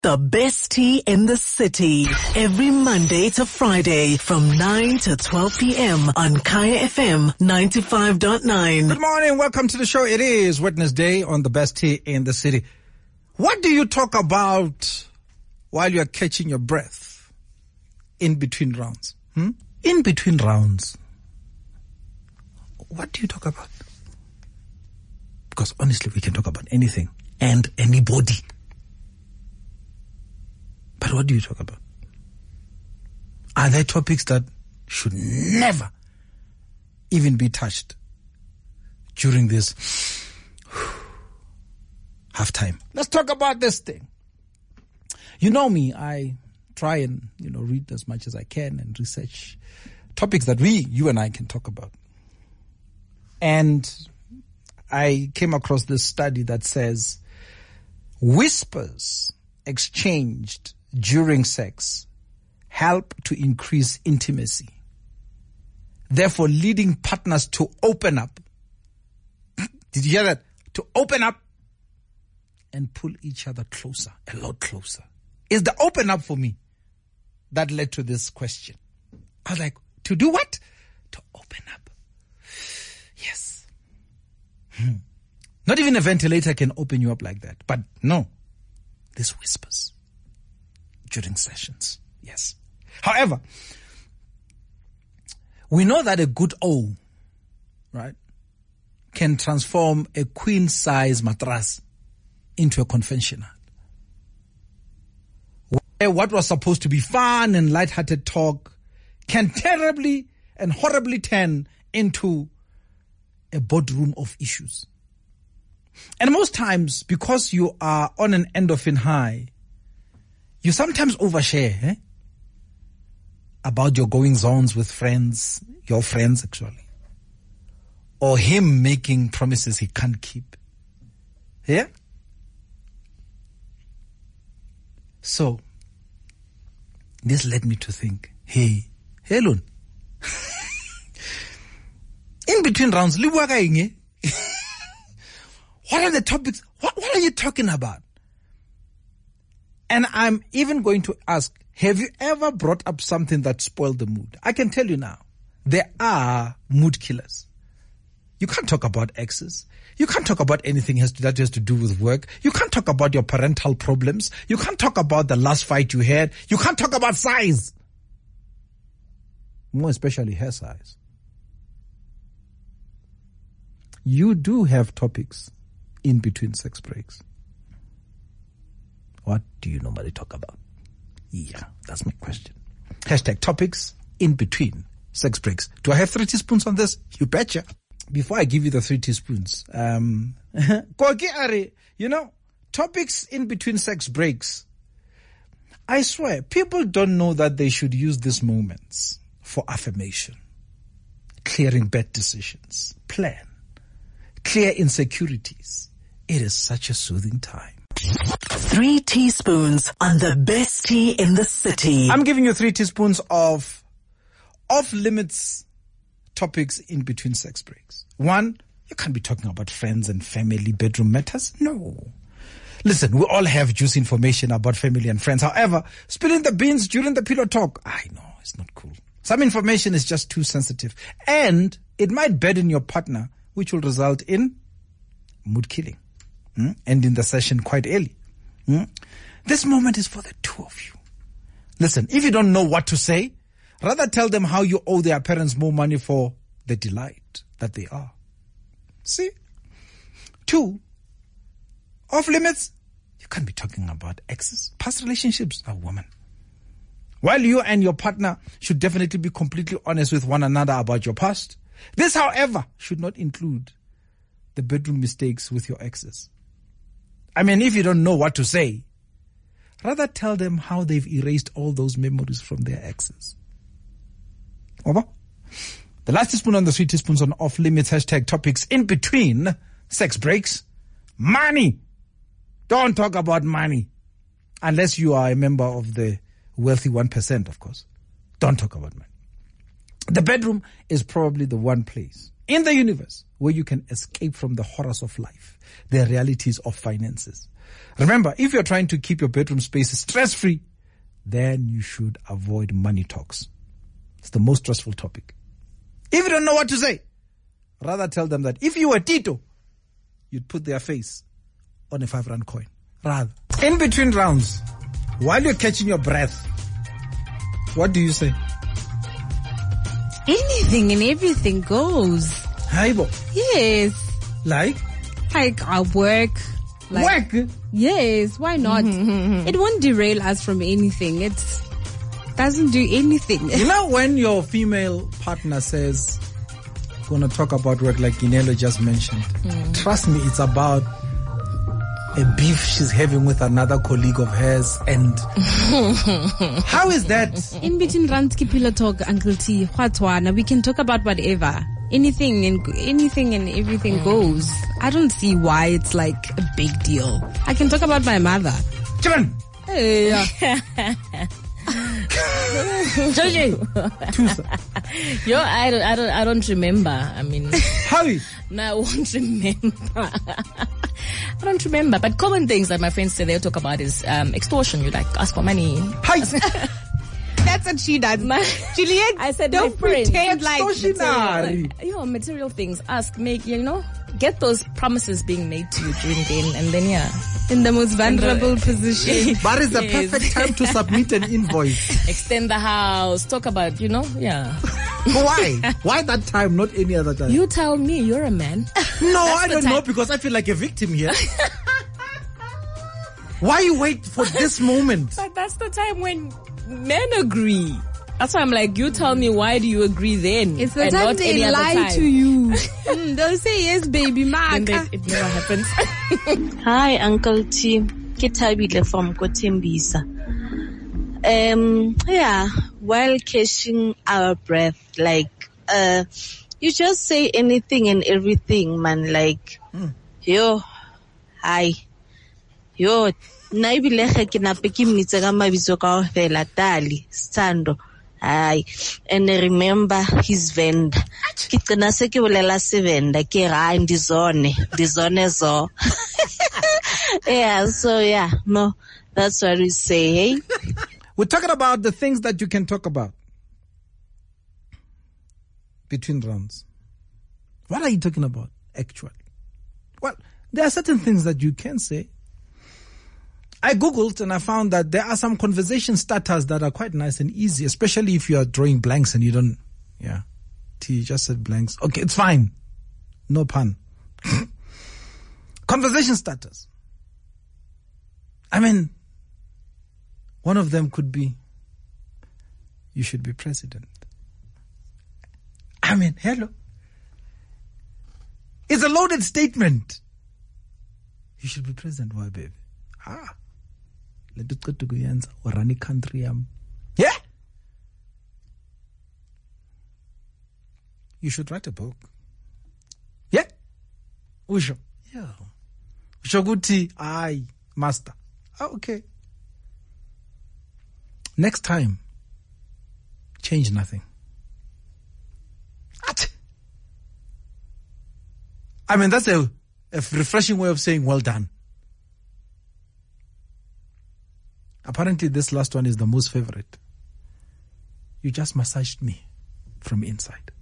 The best tea in the city. Every Monday to Friday from 9 to 12 p.m. on Kaya FM 95.9. Good morning. Welcome to the show. It is Wednesday on the best tea in the city. What do you talk about while you're catching your breath in between rounds? In between rounds. What do you talk about? Because honestly, we can talk about anything and anybody. But what do you talk about? Are there topics that should never even be touched during this halftime? Let's talk about this thing. You know me, I try and, read as much as I can and research topics that you and I can talk about. And I came across this study that says whispers exchanged during sex help to increase intimacy, therefore leading partners to open up. Did you hear that? To open up and pull each other closer, a lot closer. It's the open up for me that led to this question. I was like, to do what? To open up. Yes. Not even a ventilator can open you up like that. But no, this whispers during sessions. Yes. However, we know that a good O, right, can transform a queen-size mattress into a conventional. What was supposed to be fun and light-hearted talk can terribly and horribly turn into a boardroom of issues. And most times, because you are on an endorphin high, you sometimes overshare about your goings-ons with friends, your friends actually, or him making promises he can't keep. Yeah? So, this led me to think, hey, Lon, in between rounds, what are the topics? What are you talking about? And I'm even going to ask, have you ever brought up something that spoiled the mood? I can tell you now, there are mood killers. You can't talk about exes. You can't talk about anything that has to do with work. You can't talk about your parental problems. You can't talk about the last fight you had. You can't talk about size. More especially hair size. You do have topics in between sex breaks. What do you normally talk about? Yeah, that's my question. Hashtag topics in between sex breaks. Do I have 3 teaspoons on this? You betcha. Before I give you the 3 teaspoons, topics in between sex breaks. I swear, people don't know that they should use these moments for affirmation, clearing bad decisions, plan, clear insecurities. It is such a soothing time. 3 teaspoons on the best tea in the city. I'm giving you 3 teaspoons of off-limits topics in between sex breaks. 1, you can't be talking about friends and family bedroom matters. No. Listen, we all have juicy information about family and friends. However, spilling the beans during the pillow talk, I know, it's not cool. Some information is just too sensitive. And it might burden your partner, which will result in mood killing. Ending the session quite early. This moment is for the two of you. Listen, if you don't know what to say, rather tell them how you owe their parents more money for the delight that they are. See? 2, off limits. You can't be talking about exes, past relationships. A woman. While you and your partner should definitely be completely honest with one another about your past, this, however, should not include the bedroom mistakes with your exes. I mean, if you don't know what to say, rather tell them how they've erased all those memories from their exes. Over. The last teaspoon on the 3 teaspoons on off limits hashtag topics in between sex breaks. Money. Don't talk about money. Unless you are a member of the wealthy 1%, of course. Don't talk about money. The bedroom is probably the one place in the universe where you can escape from the horrors of life, the realities of finances. Remember, if you're trying to keep your bedroom space stress-free, then you should avoid money talks. It's the most stressful topic. If you don't know what to say, rather tell them that if you were Tito, you'd put their face on a 5 rand coin. Rather. In between rounds, while you're catching your breath, what do you say? Anything and everything goes. Haibo. Yes. Like I'll work. Work? Yes, why not? It won't derail us from anything. It doesn't do anything. You know when your female partner says, gonna talk about work like Ginelo just mentioned, trust me, it's about a beef she's having with another colleague of hers. And how is that? In between Ranski Pillow Talk, Uncle T, Hwatwana, we can talk about whatever. Anything and everything goes. I don't see why it's like a big deal. I can talk about my mother. Children! Hey. Yo, I don't remember. I mean, Harry. No, I won't remember. I don't remember. But common things that my friends say they'll talk about is extortion. You like ask for money. Hi. That's what she does. Juliet, I said don't pretend like material things. Ask, make, get those promises being made to you during then, and then in the most vulnerable position. But it's the perfect time to submit an invoice. Extend the house. Talk about, Why? Why that time, not any other time? You tell me. You're a man. No, I don't know, because I feel like a victim here. Why you wait for this moment? But that's the time when men agree. That's why I'm like, you tell me, why do you agree then? It's the time they lie to you. They'll say yes, baby, and it never happens. Hi, Uncle T. Kitabile from Kotembisa. While catching our breath, you just say anything and everything, man. Like, yo, hi, yo. Naibilehe kinapeki mnitega mabizo ka fela tali Sando. Ay, and remember his vendor. Kitna se ke bolela se vendor ke ra ndizone zo. No, that's what we say, hey. We're talking about the things that you can talk about between rounds. What are you talking about, actually? Well, there are certain things that you can say. I Googled and I found that there are some conversation starters that are quite nice and easy, especially if you are drawing blanks and you don't, T just said blanks. Okay, it's fine. No pun. Conversation starters. I mean, one of them could be, you should be president. I mean, hello. It's a loaded statement. You should be president. Why, baby? Let it go to Guyanza or any country. Yeah. You should write a book. Yeah. Usho. Yeah. Ushoguti. Aye. Master. Okay. Next time, change nothing. I mean, that's a refreshing way of saying well done. Apparently, this last one is the most favorite. You just massaged me from inside.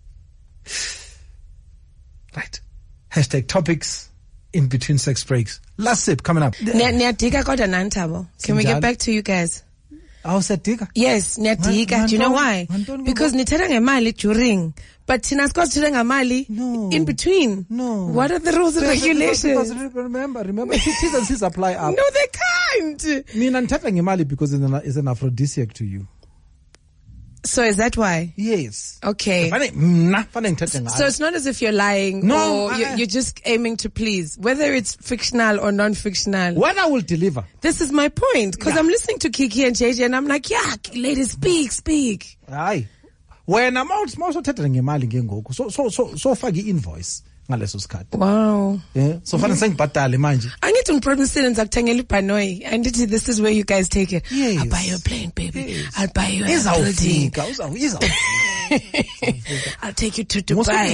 Right. Hashtag topics in between sex breaks. Last sip coming up. Can we get back to you guys? How said Tika? Yes, Nyatika. Do you know why? Because nitera ngemali during, but tinasko titera ngemali in between. No. What are the rules and regulations? Because remember, T's and C's apply up. No, they can't. Mina nitera ngemali because it's an aphrodisiac to you. So is that why? Yes. Okay. So it's not as if you're lying. No, or you're just aiming to please, whether it's fictional or non-fictional. When I will deliver. This is my point, because I'm listening to Kiki and JJ and I'm like, yeah, ladies, speak. Aye. When I'm also telling ngemali ngengoku. So fagi invoice ngaleso sikhathi. Wow. Yeah. So fanele sengibhadale manje. I need to promise and zakuthengela ibhanoyi. And this is where you guys take it. Yes. I'll buy you a plane, baby. Yes. I'll buy you a building. Izawufika. I'll take you to Dubai.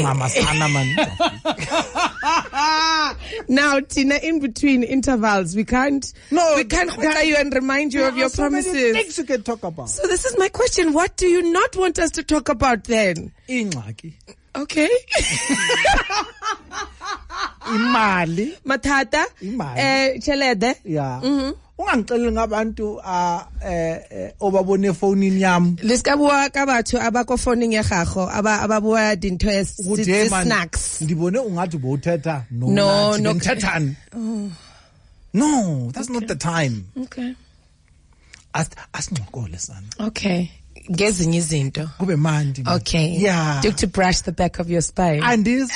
Now, Tina, in between intervals, we can't call you and remind you of your promises. Many things you can talk about. So this is my question. What do you not want us to talk about then? Okay. Imali. Matata. Imali. Chelede. Yeah. Ungangicela ngabantu obabone phone yami. Liskabua ka batho abako phoning ya gago ababua dinto snacks. Ndibone ungathi bowuthetha no ngithethani. No, that's not the time. Okay. Asingcokole sana. Okay. Ngezinye izinto. Kube mandi. Okay. Yeah. To brush the back of your spine. And this.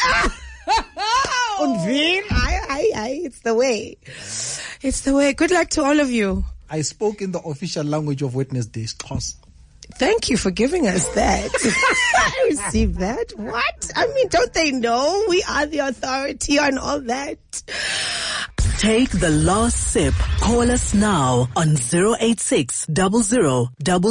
It's the way. It's the way. Good luck to all of you. I spoke in the official language of Wednesday, Xhosa. Thank you for giving us that. I received that. What? I mean, don't they know we are the authority on all that? Take the last sip. Call us now on 086 00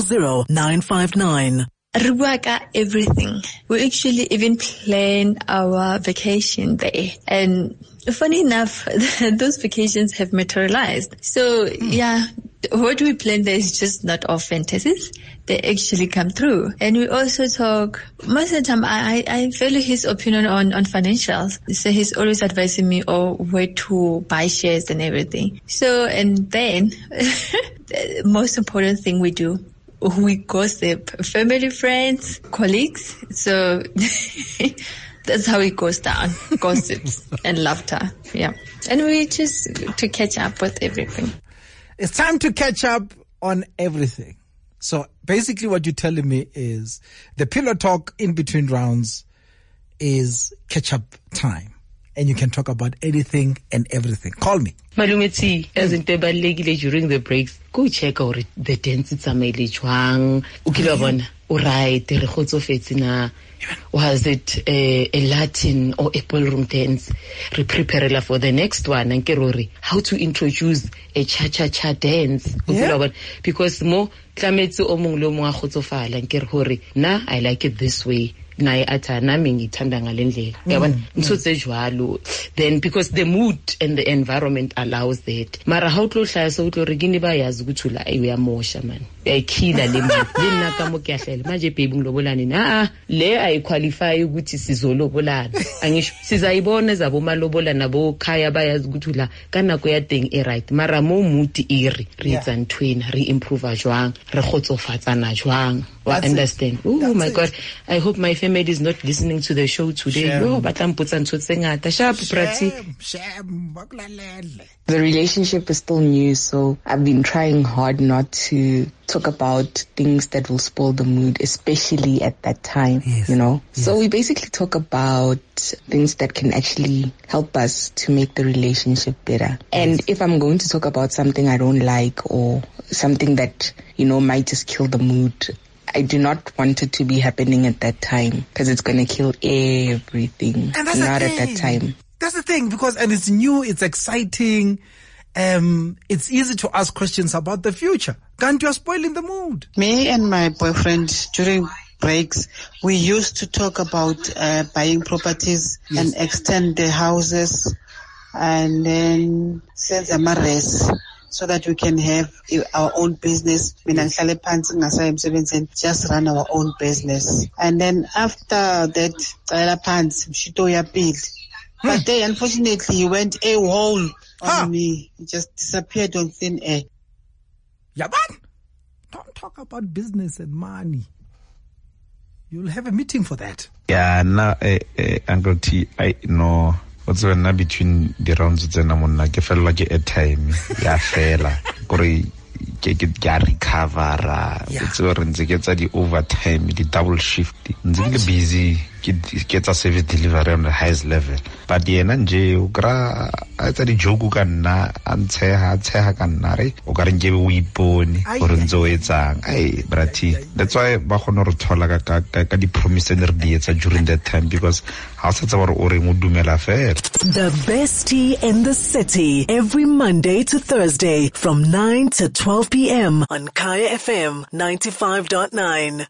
959. Ruaka everything. We actually even plan our vacation there. And funny enough, those vacations have materialized. So yeah, what we plan there is just not our fantasies. They actually come through. And we also talk, most of the time I value his opinion on financials. So he's always advising me where to buy shares and everything. So, and then the most important thing we do, we gossip, family, friends, colleagues. So that's how it goes down. Gossips and laughter. Yeah. And we just to catch up with everything. It's time to catch up on everything. So basically what you're telling me is the pillow talk in between rounds is catch up time. And you can talk about anything and everything. Call me. Malumeti, as in Tebalegi during the breaks, go check out the dance it's a jwang. Ukilabon, alright, the rekhotso fetina. Was it a Latin or a ballroom dance? Prepare for the next one. And Kerori, how to introduce a cha-cha-cha dance. Yeah. Because mo tlametso o mong lo mo a khotsofala and Kerori, na I like it this way. Then because the mood and the environment allows that. Mara how to hlaya so utlo regini ba yazi ukuthi la we are mosha man. Yayikhila le mali. Lena ka mo kyahlele manje baby ngilobolani na le ay qualify ukuthi sizolobolana. Angisho sizayibona zabo malobola nabo khaya bayazi ukuthi la kanako ya teng e right. Mara mo mood iri re tsang twena re improve jwang re khotsofatsana jwang. Understand. Oh my God. I hope my family is not listening to the show today. No, but I'm putting The relationship is still new, so I've been trying hard not to talk about things that will spoil the mood, especially at that time, you know. Yes. So we basically talk about things that can actually help us to make the relationship better. And if I'm going to talk about something I don't like or something that, you know, might just kill the mood, I do not want it to be happening at that time because it's going to kill everything. And that's not at that time. That's the thing, because, and it's new, it's exciting, it's easy to ask questions about the future. Can't you are spoiling the mood? Me and my boyfriend during breaks, we used to talk about buying properties and extend the houses and then sell them a rest, so that we can have our own business. Just run our own business. And then after that, but then unfortunately he went AWOL on me. He just disappeared on thin air. Yeah, man. Don't talk about business and money. You'll have a meeting for that. Yeah, now, Uncle T, I know. What's the na between the rounds tsena monna ke fela ke airtime ya fela gore ke recover it's gore ntse ke tsa di overtime di double shift ntse ke busy ke tsa service delivery on the highest level but yena nje o kra a tsa di joke ka nna a ntsheha ka nna re o ka re nke o ipone gore ntse o etsang ai brati that's why ba gona re thola ka di promise re di etsa during that time because how sa tsa gore o re mo dumela fela. The best tea in the city every Monday to Thursday from 9 to 12 p.m. on Kaya FM 95.9.